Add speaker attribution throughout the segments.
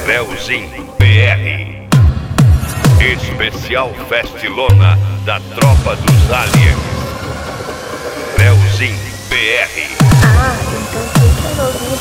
Speaker 1: Leozinho BR. Especial Festilona da Tropa dos Aliens. Leozinho BR.
Speaker 2: Então quem que é Leozinho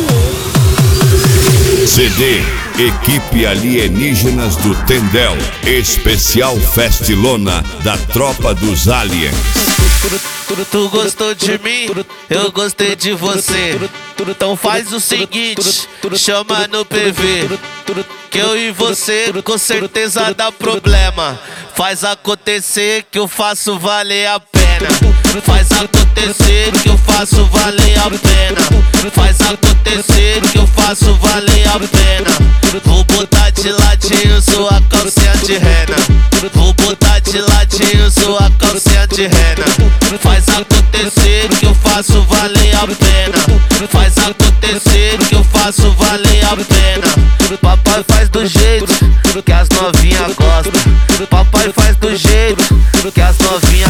Speaker 2: BR?
Speaker 1: CD Equipe Alienígenas do Tendel. Especial Festilona da Tropa dos Aliens.
Speaker 3: Tu gostou de mim, eu gostei de você. Então faz o seguinte, chama no PV, que eu e você com certeza dá problema. Faz acontecer que eu faço valer a pena. Faz acontecer que eu faço valer a pena. Faz acontecer que eu faço valer a pena. Vou botar de ladinho sua calcinha de rena. Vou botar de ladinho sua calcinha de rena. Faz acontecer que eu faço valer a pena. Faz acontecer que eu faço valer a pena. Papai faz do jeito que as novinha gostam. Papai faz do jeito que as novinha.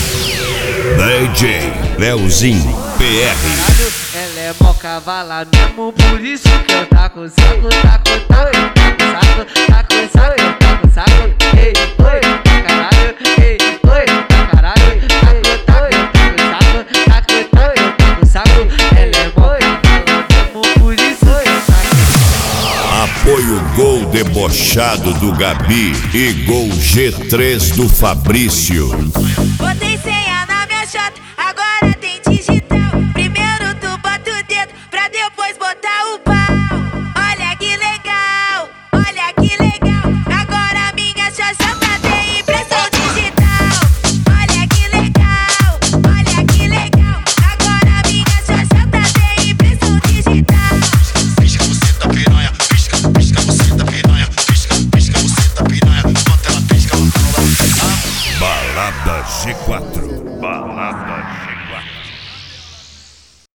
Speaker 1: DJ Leozinho BR.
Speaker 4: Ela é mó cavala mesmo, por isso que eu taco, saco, taco, taco, saco, taco, saco, ei, oi, caralho, ei, oi, caralho, taco, saco, ela é mó cavala mesmo, por isso que eu taco.
Speaker 1: Apoio Gol Debochado do Gabi e Gol G3 do Fabrício.
Speaker 5: Botei senha na minha chata, agora tem digital. Primeiro tu bota o dedo, pra depois botar o pau. Olha que legal, olha que legal. Agora minha chachata tem impressão digital. Olha que legal, olha que legal. Agora minha chachata tem impressão digital.
Speaker 6: Pisca você da piranha, pisca você da piranha, pisca você da piranha. Enquanto ela pisca, ela tá no lado.
Speaker 1: Balada G4. Balada G4.